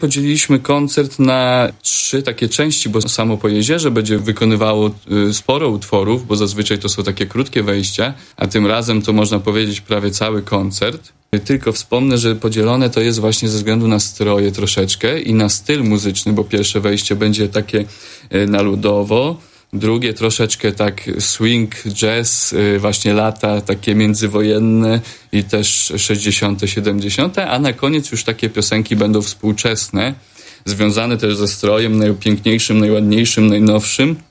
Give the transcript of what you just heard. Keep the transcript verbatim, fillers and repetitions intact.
Podzieliliśmy koncert na trzy takie części, bo samo Pojezierze będzie wykonywało sporo utworów, bo zazwyczaj to są takie krótkie wejścia, a tym razem to można powiedzieć prawie cały koncert. Tylko wspomnę, że podzielone to jest właśnie ze względu na stroje troszeczkę i na styl muzyczny, bo pierwsze wejście będzie takie na ludowo, drugie troszeczkę tak swing, jazz, właśnie lata takie międzywojenne i też sześćdziesiąte, siedemdziesiąte, a na koniec już takie piosenki będą współczesne, związane też ze strojem najpiękniejszym, najładniejszym, najnowszym.